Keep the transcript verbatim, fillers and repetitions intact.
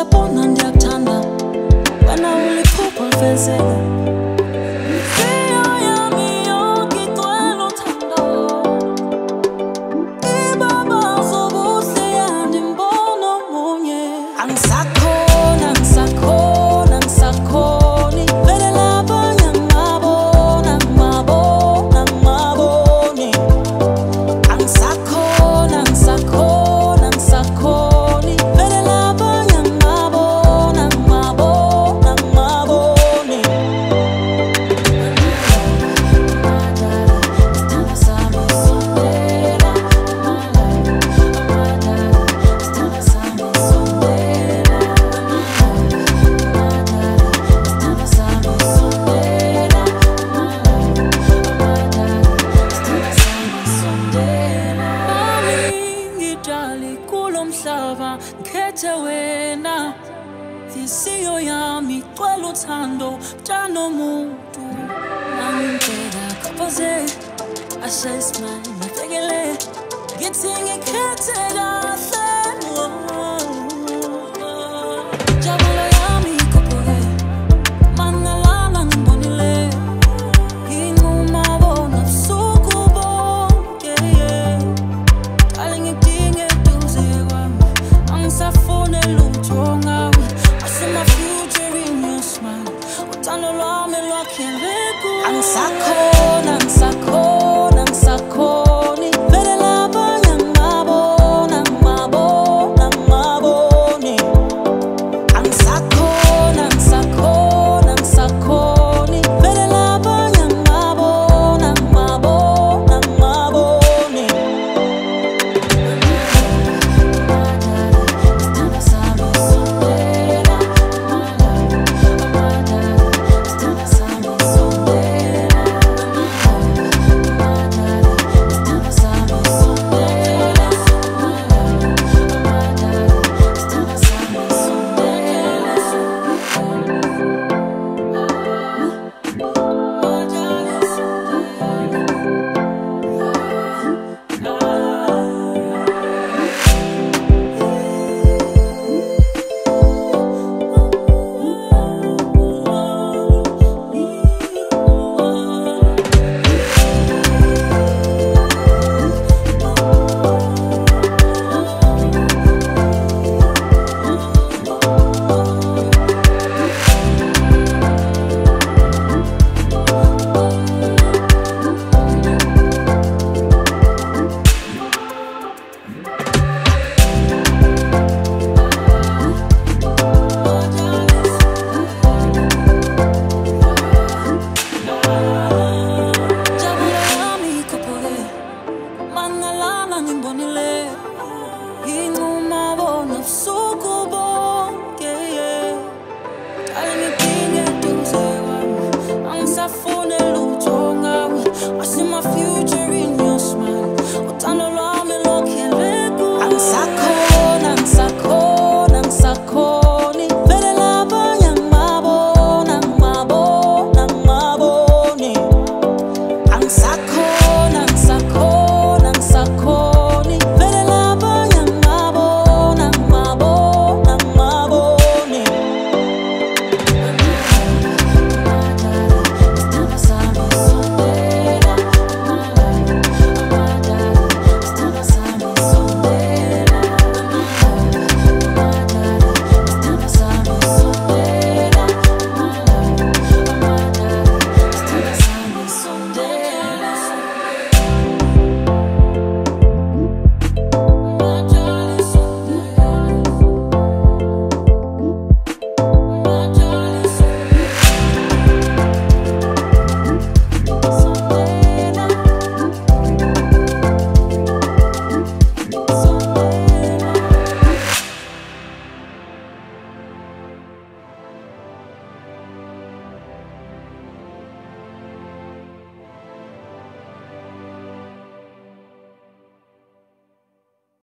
uyabona ndiyakuthanda wena uliphupha lifezeka inhliziyo yami yonke igcwele uthando ibabaza ubuhle yandimbono munye angisakhona angisakhona angisakhoni vele labanye angibabona angibabona angibaboni angisakhona angisakhona angisakhoni vele labanye angibabona angibabona angibaboni isithando sami sondela isithando sami sondela isithando sami sondela isithando sami sondela nami ngijali kulo mhlaba ngikhethe wena inhliziyo yami igcwele uthando njanomuntu angibheka kaphaze I say smile, natekele ngithi ngikhethe kahle